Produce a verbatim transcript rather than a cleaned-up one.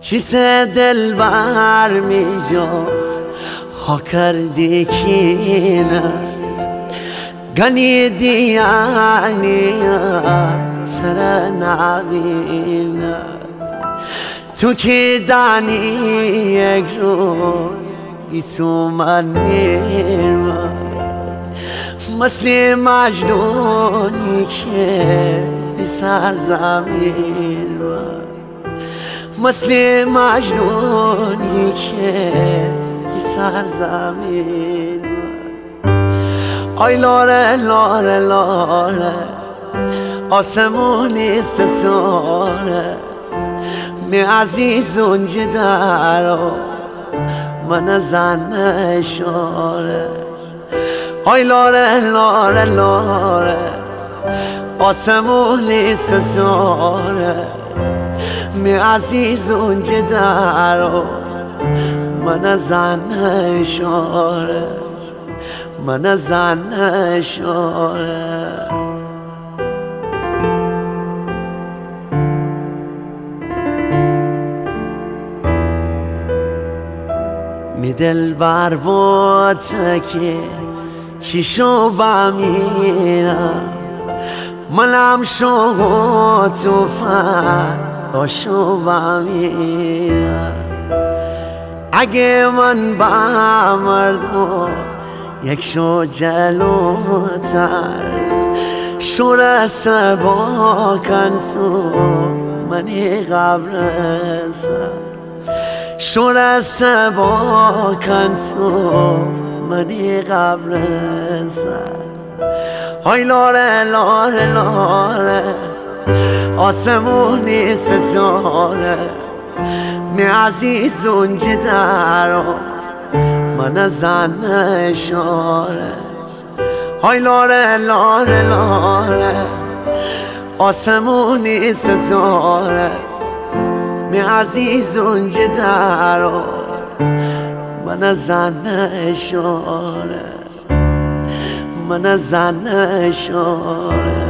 چیزه دل بر می جا ها کردی کی نه گنی دیانی تر نبینه تو که دانی یک روز بی تو من میرم مثل مجنونی که بی سرزمین مثل مجنونی که بی سرزمین آی لاره لاره لاره آسمونی ستاره می عزیزون جدارو من زن اشاره آی لاره لاره لاره آسمونی ستاره می عزیزون جدارو من زن اشاره من زن اشاره می دل بر بود که چی شو بمیرم منم شو تو فرد شو بمیرم اگه من بمردم یک شو جلوتر شو رسه با کن تو منی قبر سر شو رسه با کن تو منی قبر سر آی لاره لاره لاره آسمونی ستاره می عزیزون جدارو من زن اشاره آی لاره لاره لاره آسمونی ستاره می عزیزون جدارو من زن اشاره من زن اشاره